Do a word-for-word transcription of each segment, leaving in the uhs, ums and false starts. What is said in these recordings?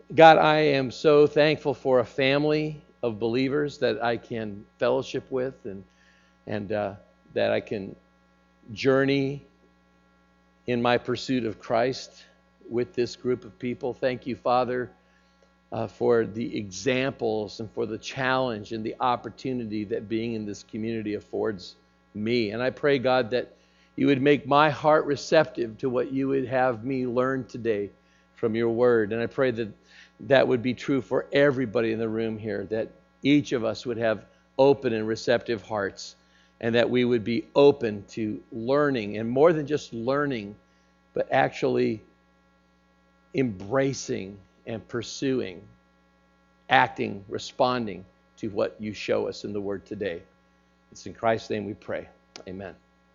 God, I am so thankful for a family of believers that I can fellowship with and and uh, that I can journey in my pursuit of Christ with this group of people. Thank you, Father, uh, for the examples and for the challenge and the opportunity that being in this community affords me. And I pray, God, that you would make my heart receptive to what you would have me learn today from your word. And I pray that that would be true for everybody in the room here, that each of us would have open and receptive hearts, and that we would be open to learning, and more than just learning, but actually embracing and pursuing, acting, responding to what you show us in the Word today. It's in Christ's name we pray. Amen.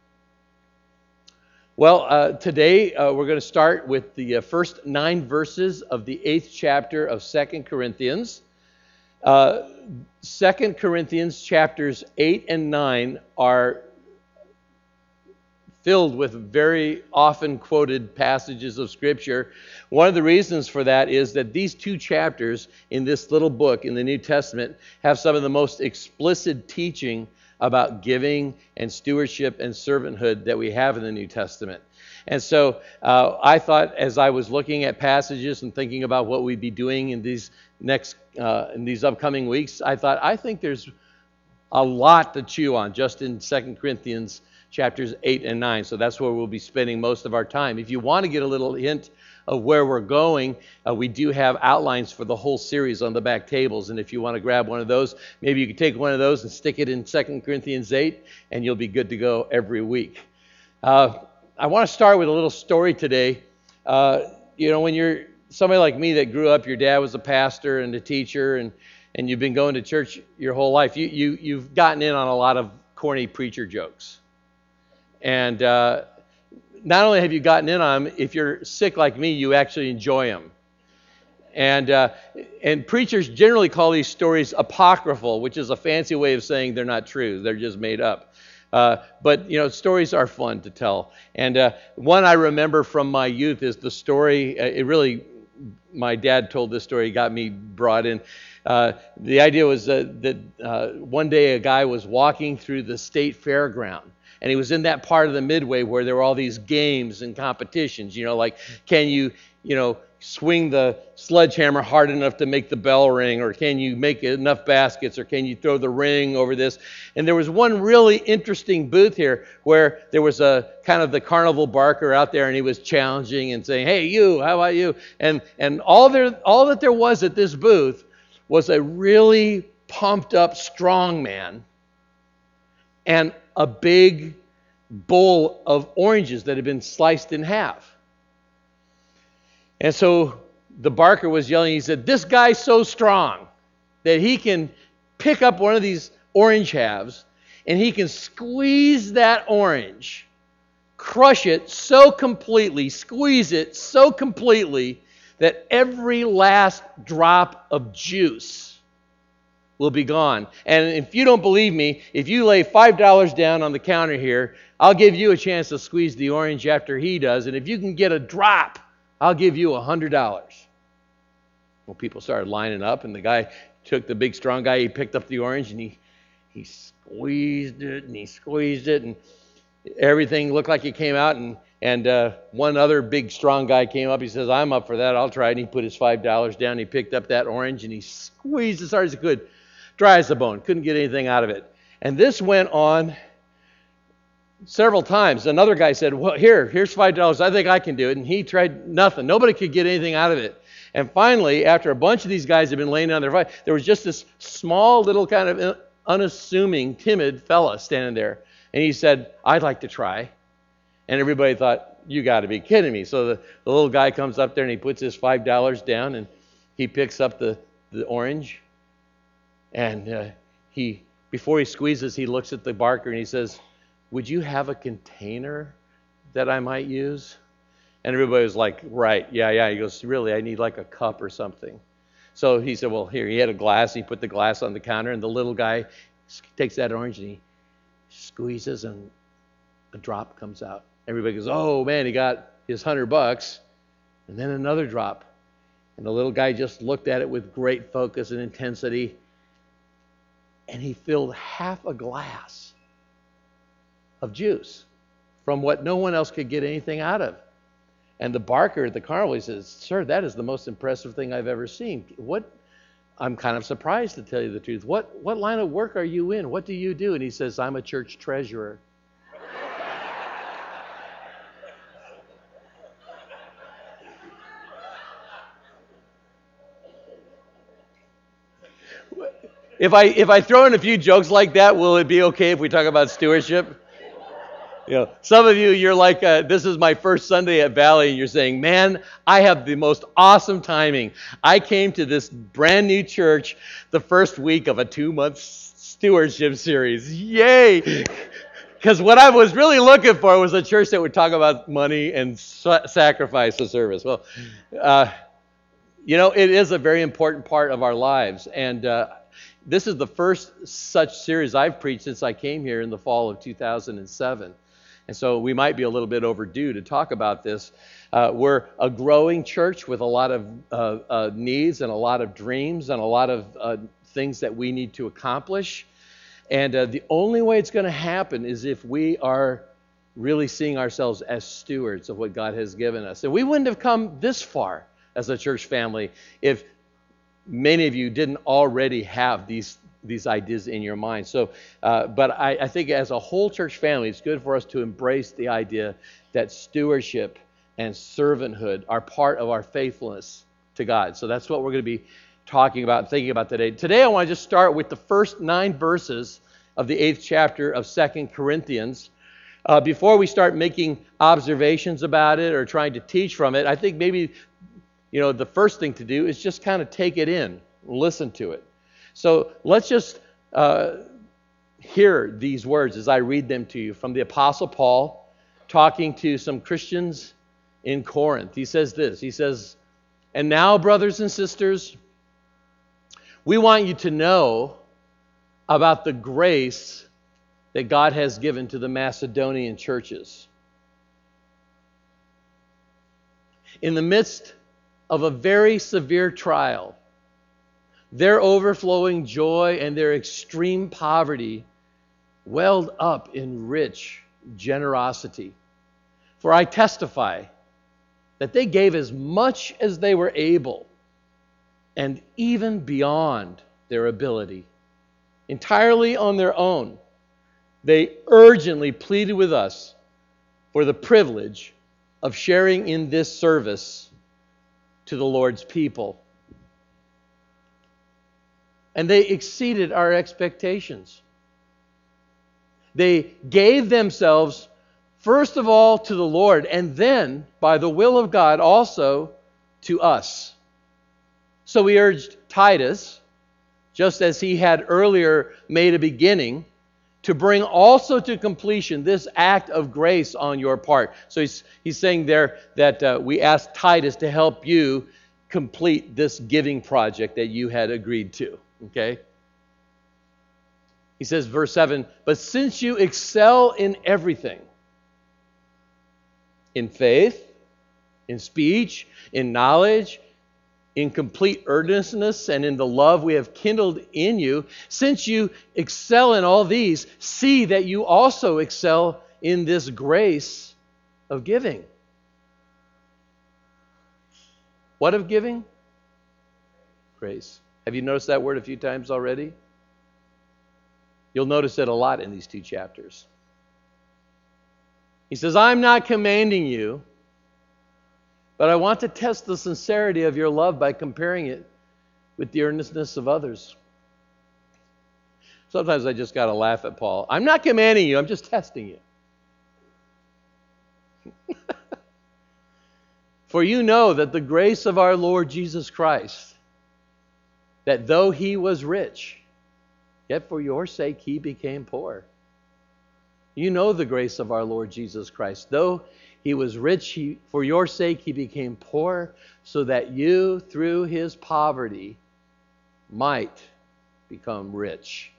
Well, uh, today uh, we're going to start with the uh, first nine verses of the eighth chapter of Second Corinthians. Uh, Second Corinthians chapters eight and nine are filled with very often quoted passages of Scripture. One of the reasons for that is that these two chapters in this little book in the New Testament have some of the most explicit teaching about giving and stewardship and servanthood that we have in the New Testament. And so uh, I thought, as I was looking at passages and thinking about what we'd be doing in these next, uh, in these upcoming weeks, I thought, I think there's a lot to chew on just in Second Corinthians chapters eight and nine. So that's where we'll be spending most of our time. If you want to get a little hint of where we're going, uh, we do have outlines for the whole series on the back tables. And if you want to grab one of those, maybe you can take one of those and stick it in Second Corinthians eight, and you'll be good to go every week. Uh, I want to start with a little story today. Uh, you know, when you're somebody like me that grew up, your dad was a pastor and a teacher, and, and you've been going to church your whole life, you, you, you've gotten in on a lot of corny preacher jokes. And uh, not only have you gotten in on them, if you're sick like me, you actually enjoy them. And uh, and preachers generally call these stories apocryphal, which is a fancy way of saying they're not true. They're just made up. Uh, but, you know, stories are fun to tell. And uh, one I remember from my youth is the story, uh, it really, my dad told this story, got me brought in. Uh, the idea was uh, that uh, one day a guy was walking through the state fairground. And he was in that part of the midway where there were all these games and competitions, you know, like can you, you know, swing the sledgehammer hard enough to make the bell ring, or can you make enough baskets, or can you throw the ring over this? And there was one really interesting booth here where there was a kind of the carnival barker out there, and he was challenging and saying, hey, you, how about you? And and all there, all that there was at this booth was a really pumped up strong man and a big bowl of oranges that had been sliced in half. And so the barker was yelling, he said, this guy's so strong that he can pick up one of these orange halves and he can squeeze that orange, crush it so completely, squeeze it so completely that every last drop of juice will be gone. And if you don't believe me, if you lay five dollars down on the counter here, I'll give you a chance to squeeze the orange after he does. And if you can get a drop, I'll give you one hundred dollars. Well, people started lining up, and the guy took the big strong guy, he picked up the orange, and he, he squeezed it, and he squeezed it, and everything looked like it came out, and And uh, one other big, strong guy came up. He says, I'm up for that. I'll try it. And he put his five dollars down. He picked up that orange, and he squeezed as hard as he could. Dry as a bone. Couldn't get anything out of it. And this went on several times. Another guy said, well, here, here's five dollars. I think I can do it. And he tried nothing. Nobody could get anything out of it. And finally, after a bunch of these guys had been laying down their fight, there was just this small little kind of unassuming, timid fella standing there. And he said, I'd like to try. And everybody thought, you got to be kidding me. So the, the little guy comes up there and he puts his five dollars down and he picks up the, the orange. And uh, he, before he squeezes, he looks at the barker and he says, would you have a container that I might use? And everybody was like, right, yeah, yeah. He goes, really, I need like a cup or something. So he said, well, here. He had a glass. He put the glass on the counter, and the little guy takes that orange and he squeezes, and a drop comes out. Everybody goes, oh, man, he got his hundred bucks. And then another drop. And the little guy just looked at it with great focus and intensity. And he filled half a glass of juice from what no one else could get anything out of. And the barker at the carnival, he says, "Sir, that is the most impressive thing I've ever seen. What? I'm kind of surprised, to tell you the truth. What, what line of work are you in? What do you do?" And he says, "I'm a church treasurer." If I if I throw in a few jokes like that, will it be okay if we talk about stewardship? You know, some of you, you're like, uh, this is my first Sunday at Valley, and you're saying, "Man, I have the most awesome timing. I came to this brand new church the first week of a two-month stewardship series. Yay!" Because what I was really looking for was a church that would talk about money and sa- sacrifice the service. Well, uh, you know, it is a very important part of our lives, and uh, this is the first such series I've preached since I came here in the fall of two thousand seven. And so we might be a little bit overdue to talk about this. Uh, we're a growing church with a lot of uh, uh, needs and a lot of dreams and a lot of uh, things that we need to accomplish. And uh, the only way it's going to happen is if we are really seeing ourselves as stewards of what God has given us. And we wouldn't have come this far as a church family if many of you didn't already have these these ideas in your mind. So, uh, but I, I think as a whole church family, it's good for us to embrace the idea that stewardship and servanthood are part of our faithfulness to God. So that's what we're going to be talking about and thinking about today. Today I want to just start with the first nine verses of the eighth chapter of Second Corinthians. Uh, before we start making observations about it or trying to teach from it, I think maybe, you know, the first thing to do is just kind of take it in, listen to it. So let's just uh, hear these words as I read them to you from the Apostle Paul talking to some Christians in Corinth. He says this, he says, "And now, brothers and sisters, we want you to know about the grace that God has given to the Macedonian churches. In the midst of a very severe trial, their overflowing joy and their extreme poverty welled up in rich generosity. For I testify that they gave as much as they were able, and even beyond their ability, entirely on their own. They urgently pleaded with us for the privilege of sharing in this service to the Lord's people. And they exceeded our expectations. They gave themselves, first of all, to the Lord, and then, by the will of God, also to us. So we urged Titus, just as he had earlier made a beginning, to bring also to completion this act of grace on your part." So he's, he's saying there that uh, we asked Titus to help you complete this giving project that you had agreed to. Okay? He says, verse seven, "But since you excel in everything, in faith, in speech, in knowledge, in complete earnestness, and in the love we have kindled in you, since you excel in all these, see that you also excel in this grace of giving." What of giving? Grace. Have you noticed that word a few times already? You'll notice it a lot in these two chapters. He says, "I'm not commanding you, but I want to test the sincerity of your love by comparing it with the earnestness of others." Sometimes I just got to laugh at Paul. I'm not commanding you, I'm just testing you. "For you know that the grace of our Lord Jesus Christ, that though he was rich, yet for your sake he became poor." You know the grace of our Lord Jesus Christ. Though he was rich, he, for your sake he became poor, so that you, through his poverty, might become rich.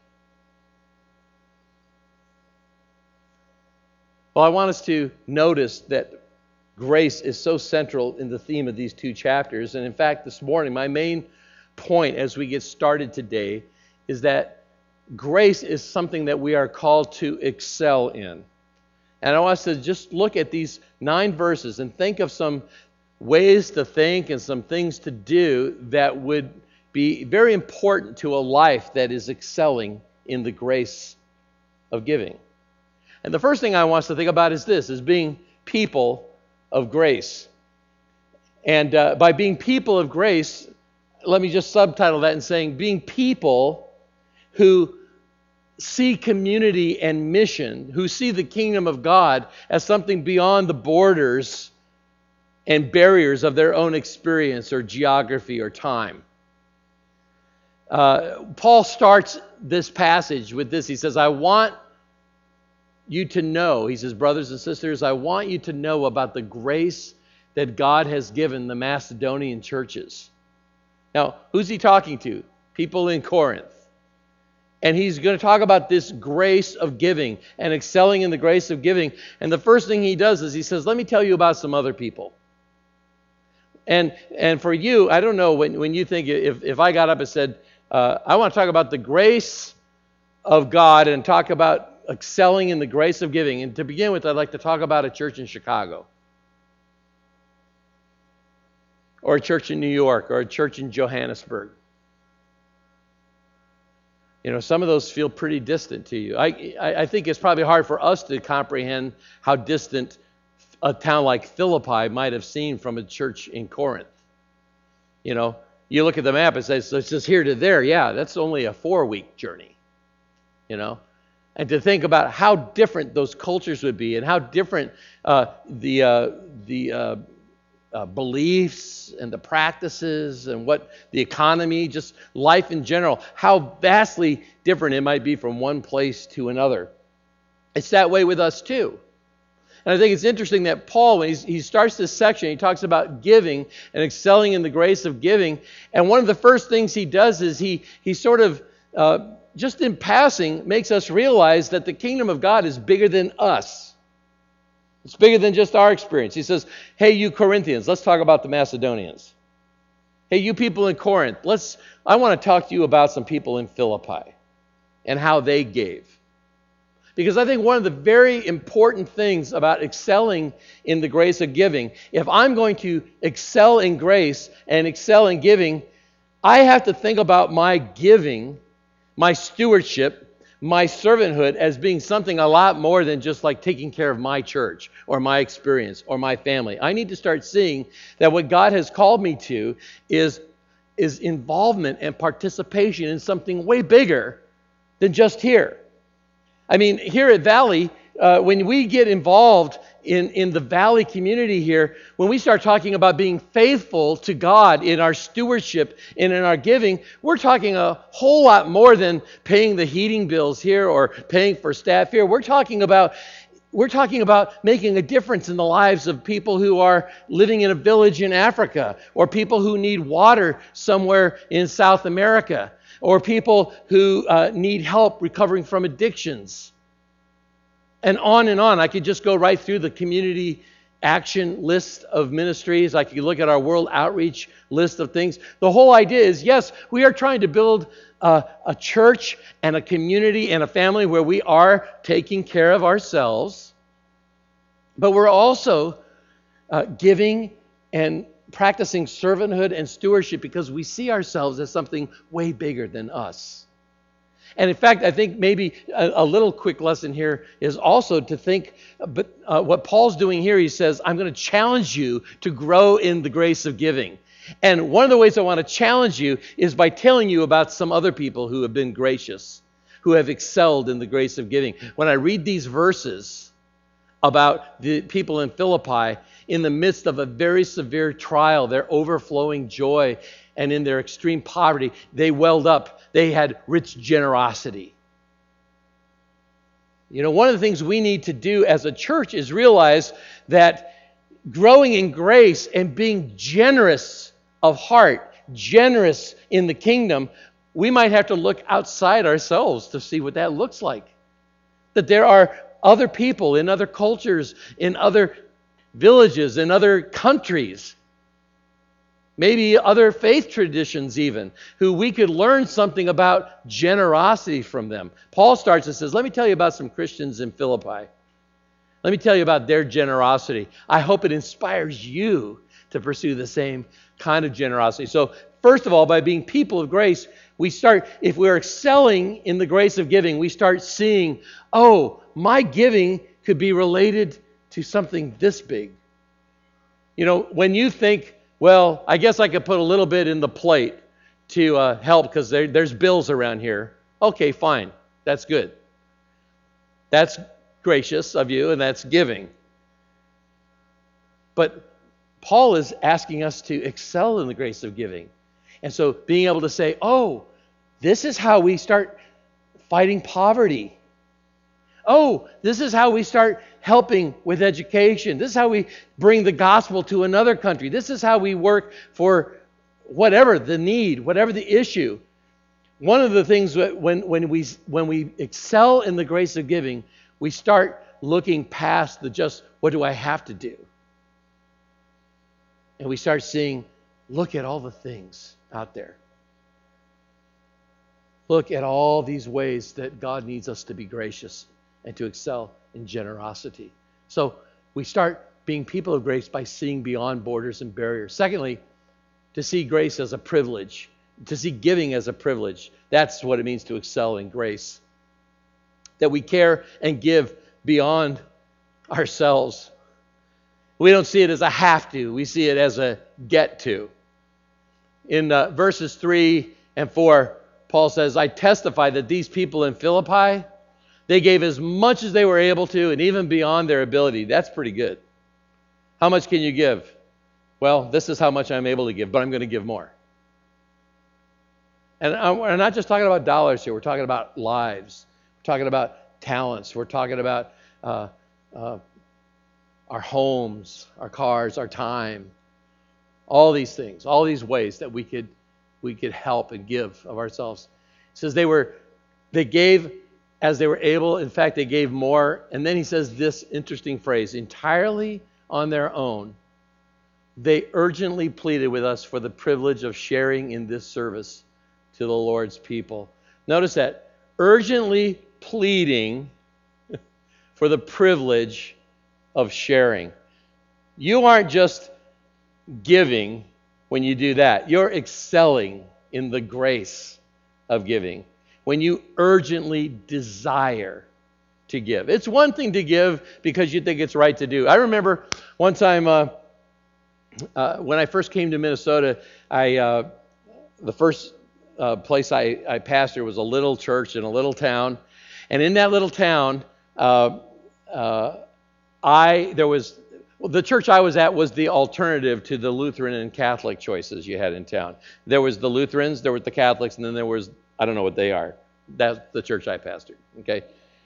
Well, I want us to notice that grace is so central in the theme of these two chapters. And in fact, this morning, my main point as we get started today is that grace is something that we are called to excel in. And I want us to just look at these nine verses and think of some ways to think and some things to do that would be very important to a life that is excelling in the grace of giving. And the first thing I want us to think about is this, is being people of grace. And uh, by being people of grace, let me just subtitle that in saying being people who see community and mission, who see the kingdom of God as something beyond the borders and barriers of their own experience or geography or time. Uh, Paul starts this passage with this. He says, I want you to know, he says, brothers and sisters, I want you to know about the grace that God has given the Macedonian churches. Now, who's he talking to? People in Corinth. And he's going to talk about this grace of giving and excelling in the grace of giving. And the first thing he does is he says, let me tell you about some other people. And and for you, I don't know, when, when you think, if, if I got up and said, uh, I want to talk about the grace of God and talk about excelling in the grace of giving. And to begin with, I'd like to talk about a church in Chicago. Or a church in New York, or a church in Johannesburg. You know, some of those feel pretty distant to you. I, I, I think it's probably hard for us to comprehend how distant a town like Philippi might have seemed from a church in Corinth. You know, you look at the map and say, so it's just here to there. Yeah, that's only a four-week journey, you know. And to think about how different those cultures would be and how different uh, the uh, the uh, uh, beliefs and the practices and what the economy, just life in general, how vastly different it might be from one place to another. It's that way with us too. And I think it's interesting that Paul, when he's, he starts this section, he talks about giving and excelling in the grace of giving. And one of the first things he does is he, he sort of, uh, just in passing, makes us realize that the kingdom of God is bigger than us. It's bigger than just our experience. He says, hey, you Corinthians, let's talk about the Macedonians. Hey, you people in Corinth, let's. I want to talk to you about some people in Philippi and how they gave. Because I think one of the very important things about excelling in the grace of giving, if I'm going to excel in grace and excel in giving, I have to think about my giving, my stewardship, my servanthood as being something a lot more than just like taking care of my church or my experience or my family. I need to start seeing that what God has called me to is, is involvement and participation in something way bigger than just here. I mean, here at Valley, uh, when we get involved in, in the Valley community here, when we start talking about being faithful to God in our stewardship and in our giving, we're talking a whole lot more than paying the heating bills here or paying for staff here. We're talking about we're talking about making a difference in the lives of people who are living in a village in Africa, or people who need water somewhere in South America, or people who uh, need help recovering from addictions. And on and on. I could just go right through the community action list of ministries. I could look at our world outreach list of things. The whole idea is, yes, we are trying to build a, a church and a community and a family where we are taking care of ourselves, but we're also uh, giving and practicing servanthood and stewardship because we see ourselves as something way bigger than us. And in fact, I think maybe a, a little quick lesson here is also to think, but uh, what Paul's doing here, he says, I'm going to challenge you to grow in the grace of giving. And one of the ways I want to challenge you is by telling you about some other people who have been gracious, who have excelled in the grace of giving. When I read these verses about the people in Philippi, in the midst of a very severe trial, their overflowing joy, and in their extreme poverty, they welled up. They had rich generosity. You know, one of the things we need to do as a church is realize that growing in grace and being generous of heart, generous in the kingdom, we might have to look outside ourselves to see what that looks like. That there are other people in other cultures, in other villages in other countries, maybe other faith traditions even, who we could learn something about generosity from them. Paul starts and says, let me tell you about some Christians in Philippi. Let me tell you about their generosity. I hope it inspires you to pursue the same kind of generosity. So first of all, by being people of grace, we start, if we're excelling in the grace of giving, we start seeing, oh, my giving could be related to something this big. You know, when you think, well, I guess I could put a little bit in the plate to uh, help because there, there's bills around here. Okay, fine. That's good. That's gracious of you, and that's giving. But Paul is asking us to excel in the grace of giving. And so being able to say, oh, this is how we start fighting poverty. Oh, this is how we start helping with education. This is how we bring the gospel to another country. This is how we work for whatever the need, whatever the issue. One of the things that when, when we when we excel in the grace of giving, we start looking past the just, what do I have to do? And we start seeing, look at all the things out there. Look at all these ways that God needs us to be gracious and to excel in generosity. So we start being people of grace by seeing beyond borders and barriers. Secondly, to see grace as a privilege, to see giving as a privilege. That's what it means to excel in grace. That we care and give beyond ourselves. We don't see it as a have to. We see it as a get to. In uh, verses three and four, Paul says, I testify that these people in Philippi, they gave as much as they were able to and even beyond their ability. That's pretty good. How much can you give? Well, this is how much I'm able to give, but I'm going to give more. And we're not just talking about dollars here. We're talking about lives. We're talking about talents. We're talking about uh, uh, our homes, our cars, our time. All these things, all these ways that we could we could help and give of ourselves. He says they were they gave as they were able. In fact, they gave more. And then he says this interesting phrase, entirely on their own. They urgently pleaded with us for the privilege of sharing in this service to the Lord's people. Notice that, urgently pleading for the privilege of sharing. You aren't just giving when you do that. You're excelling in the grace of giving when you urgently desire to give. It's one thing to give because you think it's right to do. I remember one time uh, uh, when I first came to Minnesota, I uh, the first uh, place I, I pastored was a little church in a little town. And in that little town, uh, uh, I there was well, the church I was at was the alternative to the Lutheran and Catholic choices you had in town. There was the Lutherans, there was the Catholics, and then there was, I don't know what they are. That's the church I pastored. Okay,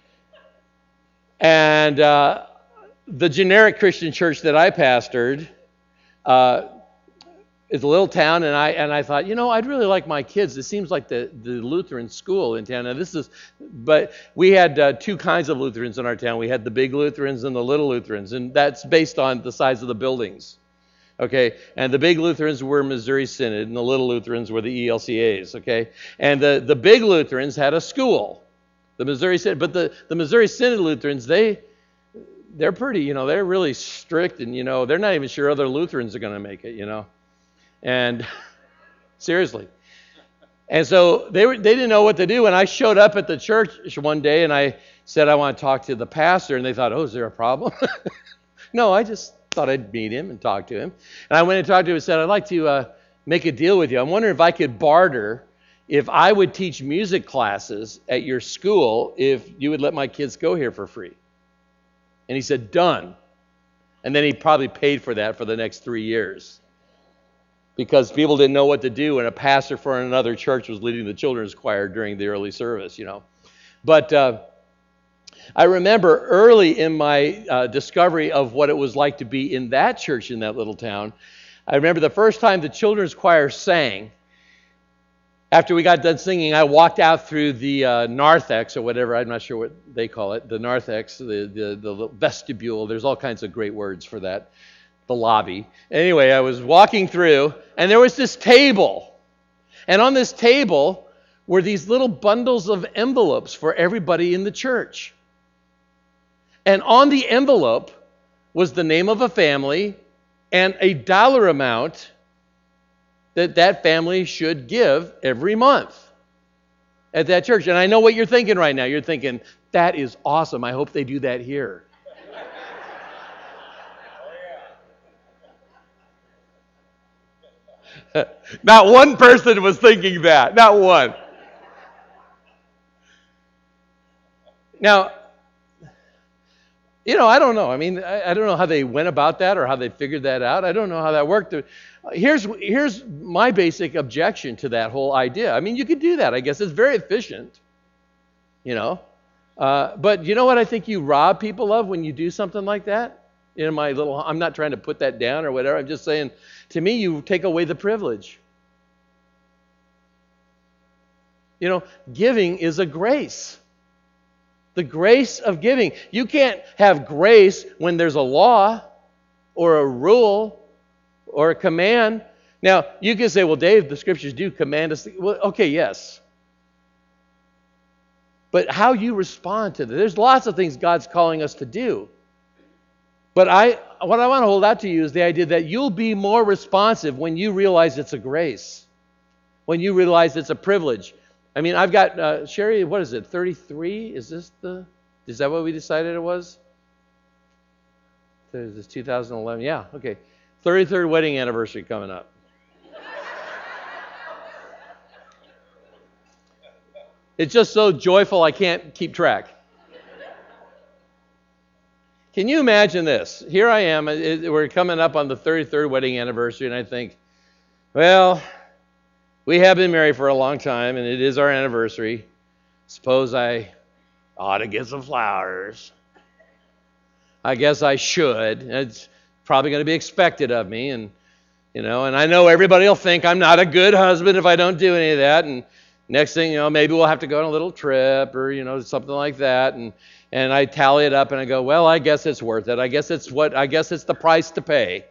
and uh, the generic Christian church that I pastored uh, is a little town, and I and I thought, you know, I'd really like my kids. It seems like the, the Lutheran school in town. Now this is, but we had uh, two kinds of Lutherans in our town. We had the big Lutherans and the little Lutherans, and that's based on the size of the buildings. Okay, and the big Lutherans were Missouri Synod, and the little Lutherans were the E L C As. Okay, and the, the big Lutherans had a school, the Missouri Synod, but the, the Missouri Synod Lutherans, they they're pretty, you know, they're really strict, and you know, they're not even sure other Lutherans are going to make it, you know. And seriously. And so they were they didn't know what to do. And I showed up at the church one day and I said, I want to talk to the pastor. And they thought, oh, is there a problem? No, I just thought I'd meet him and talk to him. And I went and talked to him and said, I'd like to uh, make a deal with you. I'm wondering if I could barter if I would teach music classes at your school if you would let my kids go here for free. And he said, done. And then he probably paid for that for the next three years. Because people didn't know what to do, and a pastor for another church was leading the children's choir during the early service, you know. But uh, I remember early in my uh, discovery of what it was like to be in that church in that little town, I remember the first time the children's choir sang, after we got done singing, I walked out through the uh, narthex or whatever. I'm not sure what they call it. The narthex, the, the, the vestibule. There's all kinds of great words for that. The lobby. Anyway, I was walking through, and there was this table. And on this table were these little bundles of envelopes for everybody in the church. And on the envelope was the name of a family and a dollar amount that that family should give every month at that church. And I know what you're thinking right now. You're thinking, that is awesome. I hope they do that here. Not one person was thinking that. Not one. Now, you know, I don't know. I mean, I, I don't know how they went about that or how they figured that out. I don't know how that worked. Here's, here's my basic objection to that whole idea. I mean, you could do that. I guess it's very efficient, you know. Uh, but you know what I think you rob people of when you do something like that? In my little, I'm not trying to put that down or whatever. I'm just saying, to me, you take away the privilege. You know, giving is a grace. The grace of giving. You can't have grace when there's a law or a rule or a command. Now, you can say, well, Dave, the scriptures do command us. Well, okay, yes. But how you respond to that. There's lots of things God's calling us to do. But I, what I want to hold out to you is the idea that you'll be more responsive when you realize it's a grace. When you realize it's a privilege. I mean, I've got, uh, Sherry, what is it, thirty-three? Is this the, is that what we decided it was? This is two thousand eleven, yeah, okay. thirty-third wedding anniversary coming up. It's just so joyful I can't keep track. Can you imagine this? Here I am, it, we're coming up on the thirty-third wedding anniversary, and I think, well, we have been married for a long time, and it is our anniversary. Suppose I ought to get some flowers. I guess I should. It's probably going to be expected of me, and you know, and I know everybody will think I'm not a good husband if I don't do any of that. And next thing you know, maybe we'll have to go on a little trip or you know something like that. And and I tally it up and I go, well, I guess it's worth it. I guess it's what I guess it's the price to pay.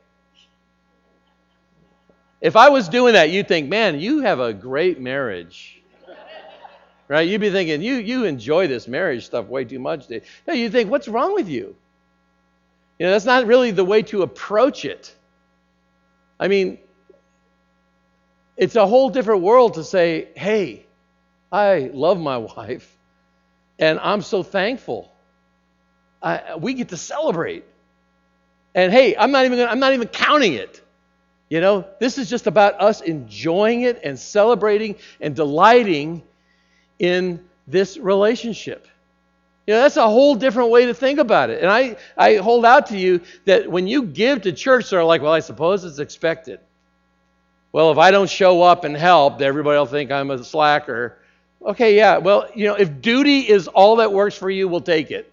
If I was doing that, you'd think, man, you have a great marriage. Right? You'd be thinking, you you enjoy this marriage stuff way too much. No, you think, what's wrong with you? You know, that's not really the way to approach it. I mean, it's a whole different world to say, hey, I love my wife, and I'm so thankful. I, we get to celebrate. And hey, I'm not even gonna, I'm not even counting it. You know, this is just about us enjoying it and celebrating and delighting in this relationship. You know, that's a whole different way to think about it. And I, I hold out to you that when you give to church, they're like, well, I suppose it's expected. Well, if I don't show up and help, everybody will think I'm a slacker. Okay, yeah, well, you know, if duty is all that works for you, we'll take it.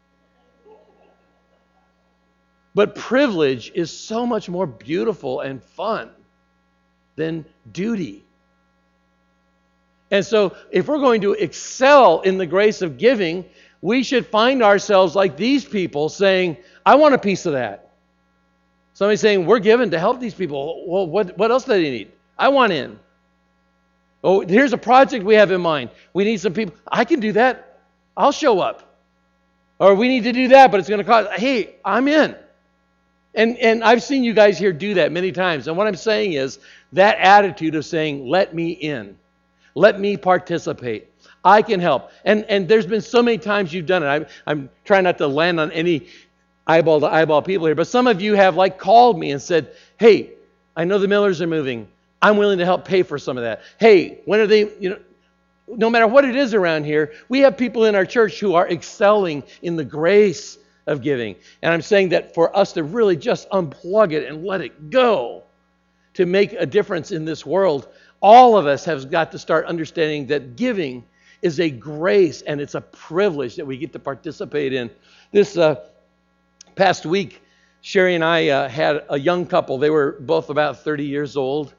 But privilege is so much more beautiful and fun than duty. And so if we're going to excel in the grace of giving, we should find ourselves like these people saying, I want a piece of that. Somebody saying, we're given to help these people. Well, what, what else do they need? I want in. Oh, here's a project we have in mind. We need some people. I can do that. I'll show up. Or we need to do that, but it's going to cost. Hey, I'm in. And and I've seen you guys here do that many times. And what I'm saying is that attitude of saying, let me in. Let me participate. I can help. And and there's been so many times you've done it. I'm, I'm trying not to land on any eyeball to eyeball people here, but some of you have like called me and said, hey, I know the Millers are moving. I'm willing to help pay for some of that. Hey, when are they, you know, no matter what it is around here, we have people in our church who are excelling in the grace of giving. And I'm saying that for us to really just unplug it and let it go to make a difference in this world, all of us have got to start understanding that giving is a grace and it's a privilege that we get to participate in. This uh, past week, Sherry and I uh, had a young couple. They were both about thirty years old.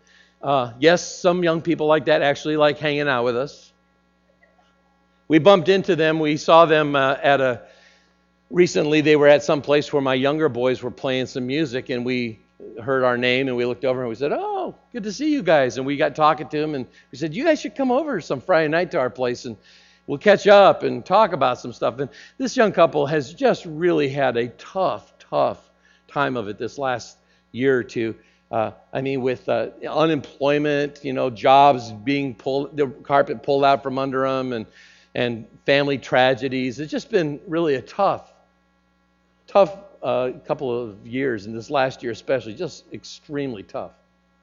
Uh, yes, some young people like that actually like hanging out with us. We bumped into them. We saw them uh, at a, recently they were at some place where my younger boys were playing some music, and we heard our name, and we looked over and we said, oh, good to see you guys. And we got talking to them, and we said, you guys should come over some Friday night to our place, and we'll catch up and talk about some stuff. And this young couple has just really had a tough, tough time of it this last year or two. Uh, I mean, with uh, unemployment, you know, jobs being pulled, the carpet pulled out from under them, and and family tragedies. It's just been really a tough, tough uh, couple of years, and this last year especially, just extremely tough.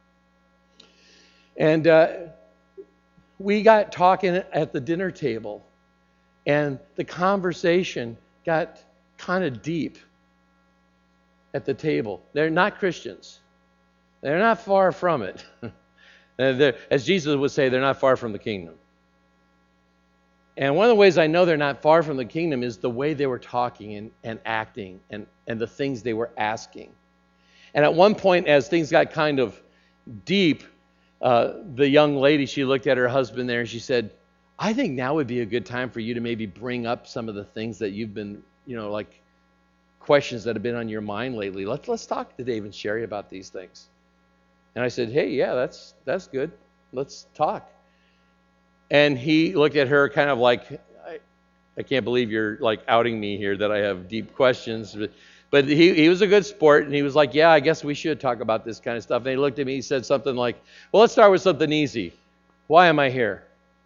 And uh, we got talking at the dinner table, and the conversation got kind of deep at the table. They're not Christians. They're not far from it. As Jesus would say, they're not far from the kingdom. And one of the ways I know they're not far from the kingdom is the way they were talking and, and acting and, and the things they were asking. And at one point, as things got kind of deep, uh, the young lady, she looked at her husband there and she said, I think now would be a good time for you to maybe bring up some of the things that you've been, you know, like questions that have been on your mind lately. Let's let's talk to Dave and Sherry about these things. And I said, hey, yeah, that's that's good. Let's talk. And he looked at her kind of like, I, I can't believe you're like outing me here that I have deep questions. But, but he, he was a good sport, and he was like, yeah, I guess we should talk about this kind of stuff. And he looked at me, he said something like, well, let's start with something easy. Why am I here?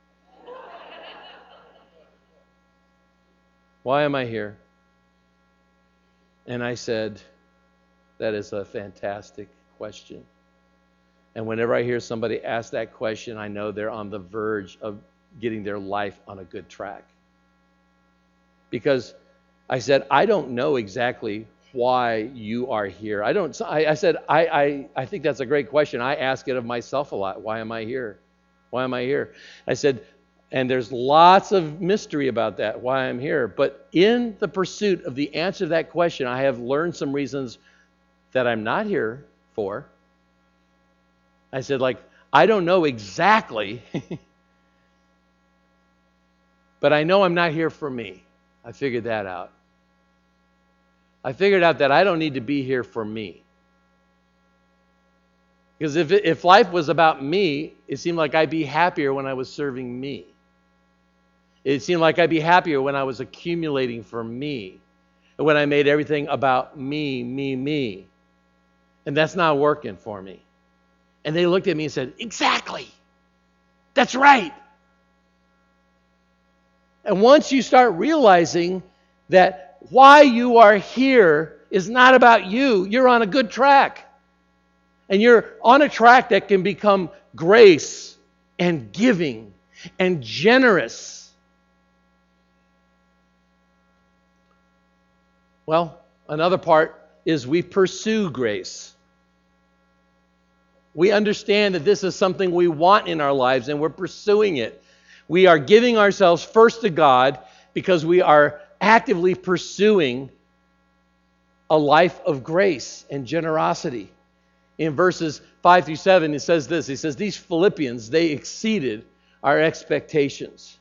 Why am I here? And I said, that is a fantastic question. And whenever I hear somebody ask that question, I know they're on the verge of getting their life on a good track. Because I said, I don't know exactly why you are here. I don't. I, I said, I, I, I think that's a great question. I ask it of myself a lot. Why am I here? Why am I here? I said, and there's lots of mystery about that, why I'm here. But in the pursuit of the answer to that question, I have learned some reasons that I'm not here for. I said, like, I don't know exactly, but I know I'm not here for me. I figured that out. I figured out that I don't need to be here for me. Because if it, if life was about me, it seemed like I'd be happier when I was serving me. It seemed like I'd be happier when I was accumulating for me, and when I made everything about me, me, me. And that's not working for me. And they looked at me and said, exactly. That's right. And once you start realizing that why you are here is not about you, you're on a good track. And you're on a track that can become grace and giving and generous. Well, another part is we pursue grace. We understand that this is something we want in our lives, and we're pursuing it. We are giving ourselves first to God because we are actively pursuing a life of grace and generosity. In verses five through seven, it says this. It says, these Philippians, they exceeded our expectations.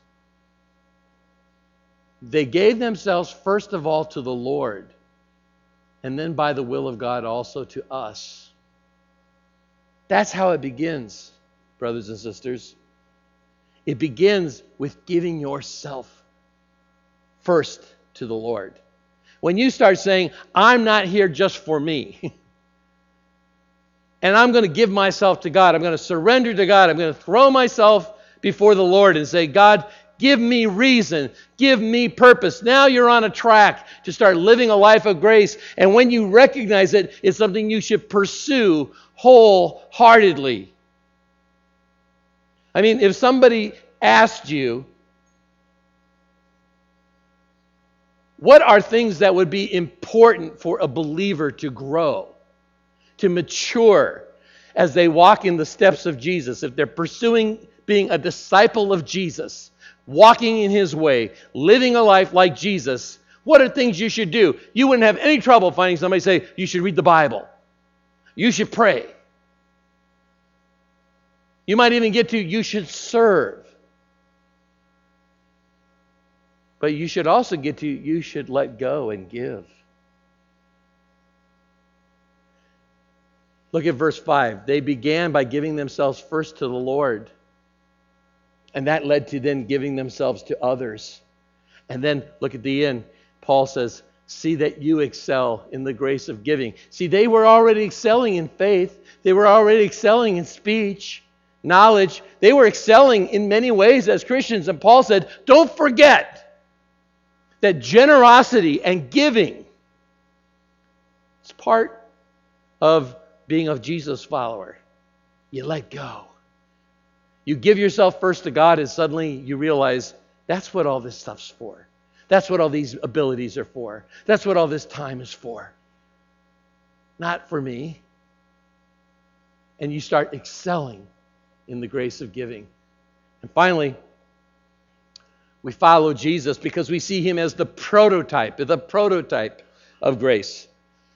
They gave themselves first of all to the Lord, and then by the will of God also to us. That's how it begins, brothers and sisters. It begins with giving yourself first to the Lord. When you start saying, I'm not here just for me, and I'm going to give myself to God, I'm going to surrender to God, I'm going to throw myself before the Lord and say, God, give me reason, give me purpose. Now you're on a track to start living a life of grace. And when you recognize it, it's something you should pursue wholeheartedly. I mean, if somebody asked you, what are things that would be important for a believer to grow, to mature as they walk in the steps of Jesus, if they're pursuing being a disciple of Jesus, walking in His way, living a life like Jesus, what are things you should do? You wouldn't have any trouble finding somebody say, you should read the Bible. You should pray. You might even get to, you should serve. But you should also get to, you should let go and give. Look at verse five. They began by giving themselves first to the Lord. And that led to then giving themselves to others. And then look at the end. Paul says, see that you excel in the grace of giving. See, they were already excelling in faith. They were already excelling in speech, knowledge. They were excelling in many ways as Christians. And Paul said, don't forget that generosity and giving is part of being a Jesus follower. You let go. You give yourself first to God, and suddenly you realize that's what all this stuff's for. That's what all these abilities are for. That's what all this time is for. Not for me. And you start excelling in the grace of giving. And finally, we follow Jesus because we see him as the prototype, the prototype of grace.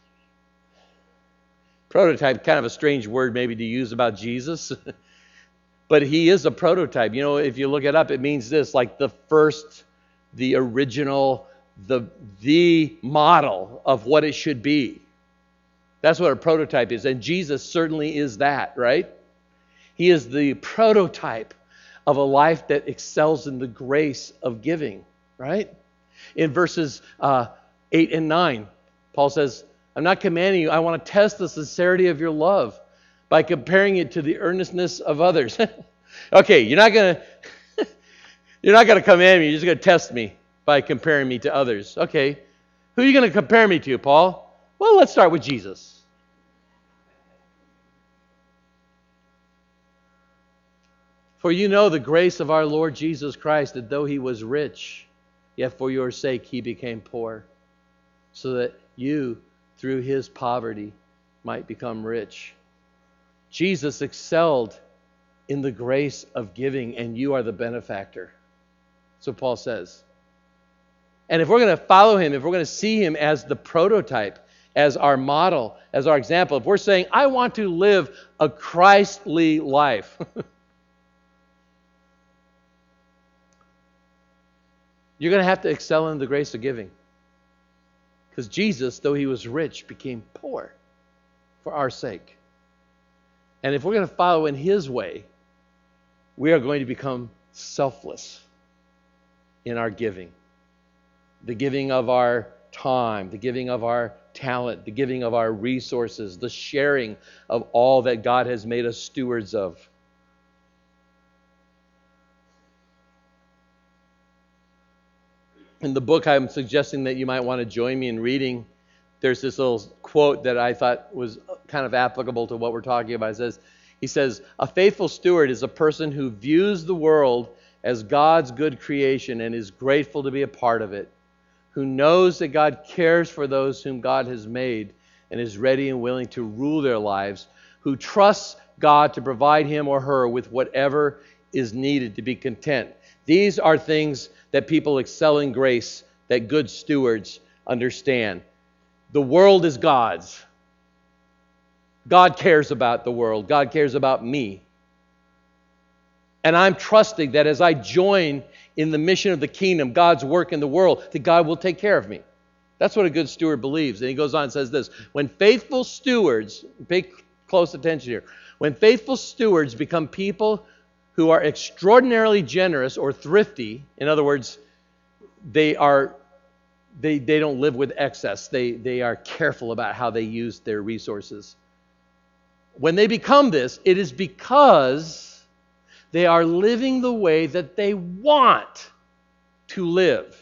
Prototype, kind of a strange word maybe to use about Jesus. But he is a prototype. You know, if you look it up, it means this, like the first, the original, the, the model of what it should be. That's what a prototype is. And Jesus certainly is that, right? He is the prototype of a life that excels in the grace of giving, right? In verses uh, eight and nine, Paul says, I'm not commanding you. I want to test the sincerity of your love by comparing it to the earnestness of others. Okay, you're not going to you're not going to command me. You're just going to test me by comparing me to others. Okay, who are you going to compare me to, Paul? Well, let's start with Jesus. For you know the grace of our Lord Jesus Christ, that though he was rich, yet for your sake he became poor, so that you, through his poverty, might become rich. Jesus excelled in the grace of giving, and you are the benefactor. So Paul says. And if we're going to follow him, if we're going to see him as the prototype, as our model, as our example, if we're saying, I want to live a Christly life, you're going to have to excel in the grace of giving. Because Jesus, though he was rich, became poor for our sake. And if we're going to follow in his way, we are going to become selfless in our giving. The giving of our time, the giving of our talent, the giving of our resources, the sharing of all that God has made us stewards of. In the book, I'm suggesting that you might want to join me in reading. There's this little quote that I thought was kind of applicable to what we're talking about. It says, he says, a faithful steward is a person who views the world as God's good creation and is grateful to be a part of it, who knows that God cares for those whom God has made and is ready and willing to rule their lives, who trusts God to provide him or her with whatever is needed to be content. These are things that people excelling grace, that good stewards understand. The world is God's. God cares about the world. God cares about me. And I'm trusting that as I join in the mission of the kingdom, God's work in the world, that God will take care of me. That's what a good steward believes. And he goes on and says this, when faithful stewards, pay close attention here, when faithful stewards become people who are extraordinarily generous or thrifty, in other words, they are they they don't live with excess. They they are careful about how they use their resources. When they become this, it is because they are living the way that they want to live.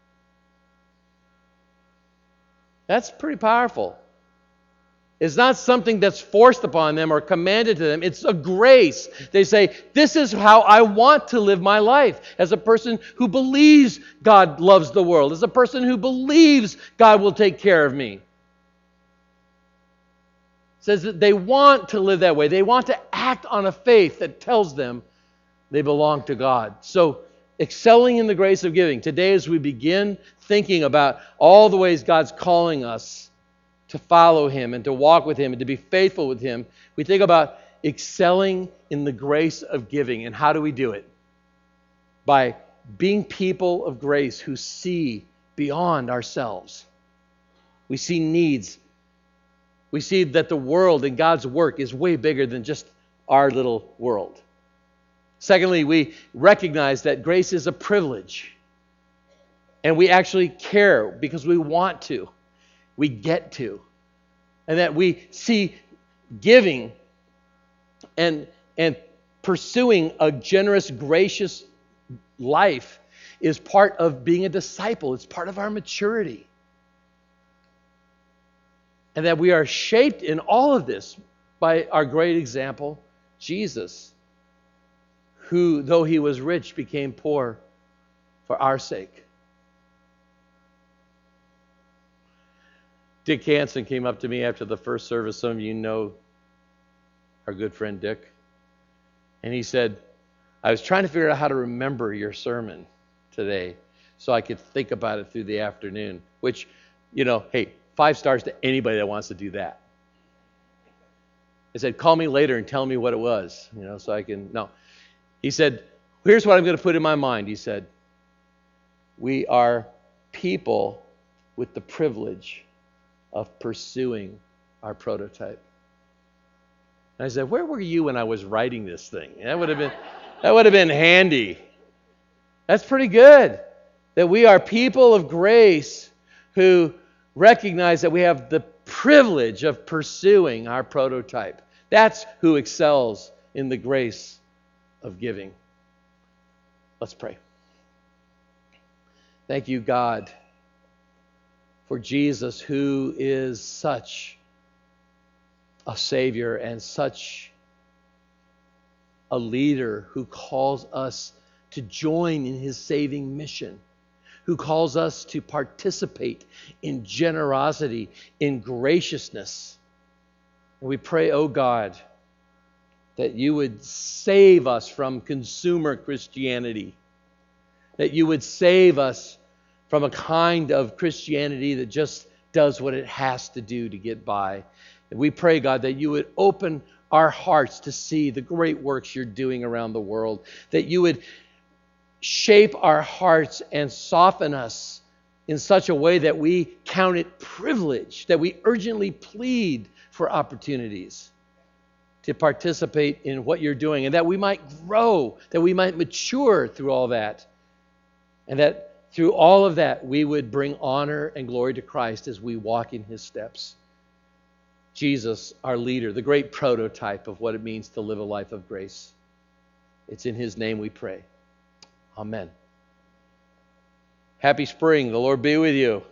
That's pretty powerful. It's not something that's forced upon them or commanded to them. It's a grace. They say, this is how I want to live my life. As a person who believes God loves the world. As a person who believes God will take care of me. It says that they want to live that way. They want to act on a faith that tells them they belong to God. So, excelling in the grace of giving. Today as we begin thinking about all the ways God's calling us to follow him and to walk with him and to be faithful with him, we think about excelling in the grace of giving. And how do we do it? By being people of grace who see beyond ourselves. We see needs. We see that the world and God's work is way bigger than just our little world. Secondly, we recognize that grace is a privilege. And we actually care because we want to. We get to. And that we see giving and, and pursuing a generous, gracious life is part of being a disciple. It's part of our maturity. And that we are shaped in all of this by our great example, Jesus, who, though he was rich, became poor for our sake. Dick Hansen came up to me after the first service. Some of you know our good friend Dick. And he said, I was trying to figure out how to remember your sermon today so I could think about it through the afternoon. Which, you know, hey, five stars to anybody that wants to do that. I said, call me later and tell me what it was, you know, so I can, no. He said, here's what I'm going to put in my mind. He said, we are people with the privilege of pursuing our prototype. And I said, where were you when I was writing this thing? That would have been, that would have been handy. That's pretty good. That we are people of grace who recognize that we have the privilege of pursuing our prototype. That's who excels in the grace of giving. Let's pray. Thank you, God, for Jesus, who is such a Savior and such a leader who calls us to join in his saving mission, who calls us to participate in generosity, in graciousness. And we pray, oh God, that you would save us from consumer Christianity, that you would save us from a kind of Christianity that just does what it has to do to get by. And we pray, God, that you would open our hearts to see the great works you're doing around the world, that you would shape our hearts and soften us in such a way that we count it privilege, that we urgently plead for opportunities to participate in what you're doing, and that we might grow, that we might mature through all that, and that through all of that we would bring honor and glory to Christ as we walk in his steps. Jesus, our leader, the great prototype of what it means to live a life of grace. It's in his name we pray. Amen. Happy spring. The Lord be with you.